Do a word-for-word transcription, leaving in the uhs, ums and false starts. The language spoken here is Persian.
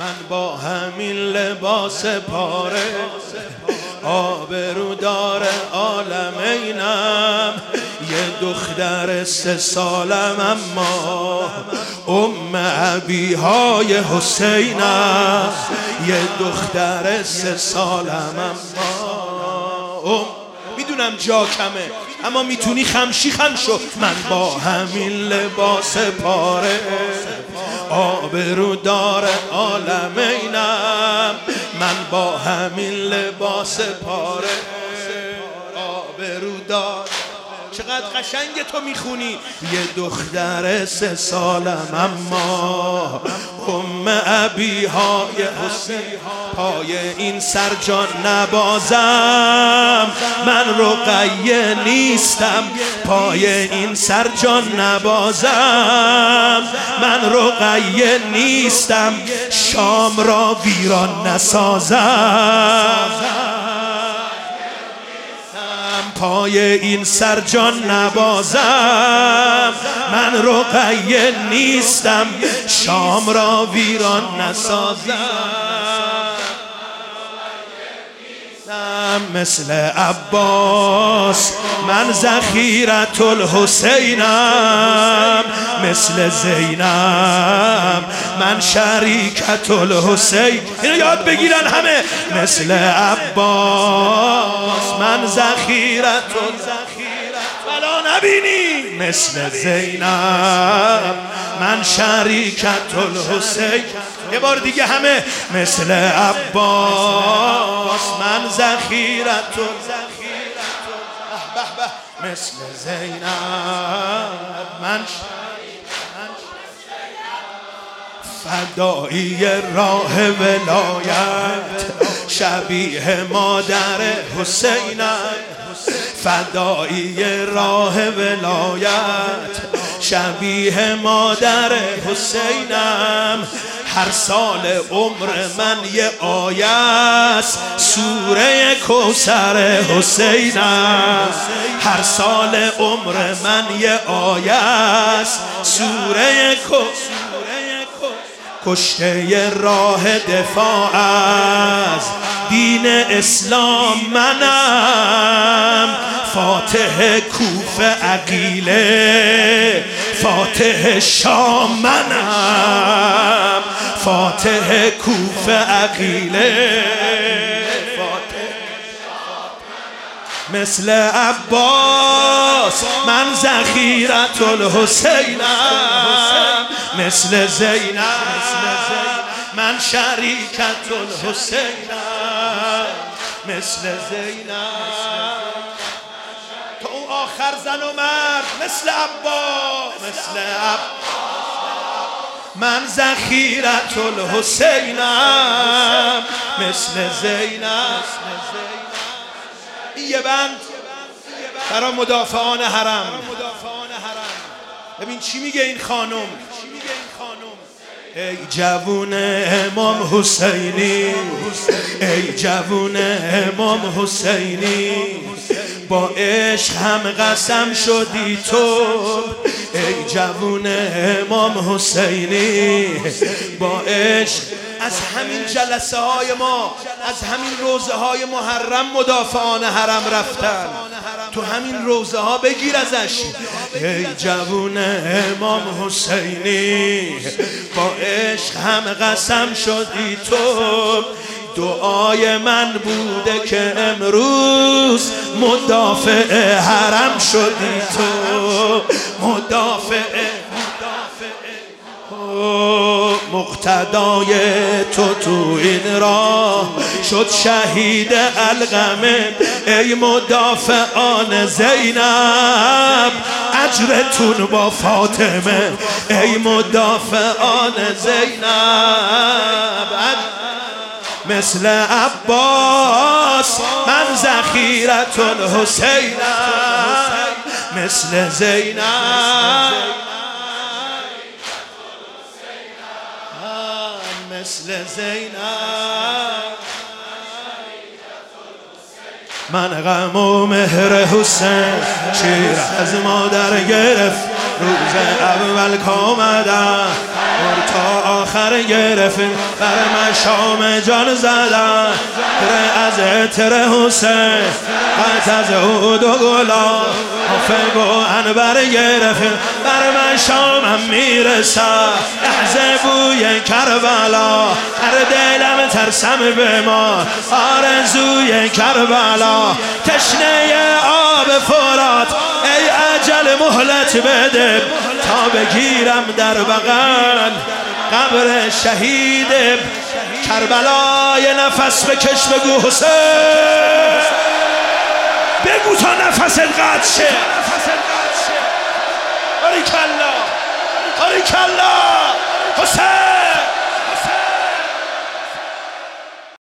من با همین لباس پاره آبرودار عالمینم، یه دختر سه سالم اما ام ابیهای حسینم، یه دختر سه سالم اما ام. میدونم جا کمه اما میتونی خمشی خم شو. من با همین لباس پاره آبرودار عالمینم، من با همین لباس پاره آبرودار. چقدر قشنگ تو میخونی. یه دختر سه سالم اما ام ابیهای حسین، پای این سرجان نبازم من رقیه نیستم، پای این سرجان نبازم من رقیه نیستم، شام را ویران نسازم، پای این سرجان نبازم من رقیه نیستم، شام را ویران نسازم. مثل عباس من ذخیرة الحسینم، مثل زینب من شریکة الحسین. اینو یاد بگیرن همه. مثل عباس من ذخیرة الحسین ولا نبینی، مثل زینب من شریکة الحسین. یه بار دیگه همه. مثل عباس من ذخیرة الحسین، مثل زینب من فدایی راه ولایت، شبیه مادر حسینم، فدایی راه ولایت، شبیه مادر حسینم. هر سال عمر من یه آیه است، سوره کوثر حسینم. هر سال عمر من یه آیه است، سوره کوثر. کشته راه دفاع از دین اسلام منم، فاتح کوفه عقیله، فاتح شام منم، فاتح کوفه عقیله، مثل عباس من ذخیرة الحسینم، مثل زینب من شریکة الحسینم، مثل زینب تو اون آخر زن و مرد. مثل عباس مثل عباس من ذخیرة الحسینم، مثل زینب. یه بند برای مدافعان حرم. ببین چی میگه این خانم. ای جوون امام حسینی، ای جوون امام حسینی، با عشق هم قسم شدی تو. ای جوون امام حسینی، با عشق از همین جلسه های ما، از همین روزه های محرم مدافعان حرم رفتن. تو همین روزه ها بگیر ازش. ای جوون امام حسینی، با عشق هم قسم شدی تو. دعای من بوده که امروز مدافع حرم شدی تو، مدافع مقتدای تو تو این راه شد شهید القمه. ای مدافعان زینب اجرتون با فاطمه، ای مدافعان زینب. مثل عباس من ذخیرة الحسینم، مثل زینب مثل زینب. من غم و مهر حسین شیر از مادر گرفت، روز اول کامدم تا آخر گرفتیم بر من شام جان زدن از اتر حسین قط از عود و گلا فگ و انبر گرفتیم بر من شامم میرسد لحظه بوی کربلا هر دلم ترسم بمان آرزوی کربلا تشنه آب فرات ای اجل مهلت بده تا بگیرم در بغل قبر شهید کربلا. یه نفس بکش بگو حسین، بگو تا نفست قطع شه. باریکلا باریکلا.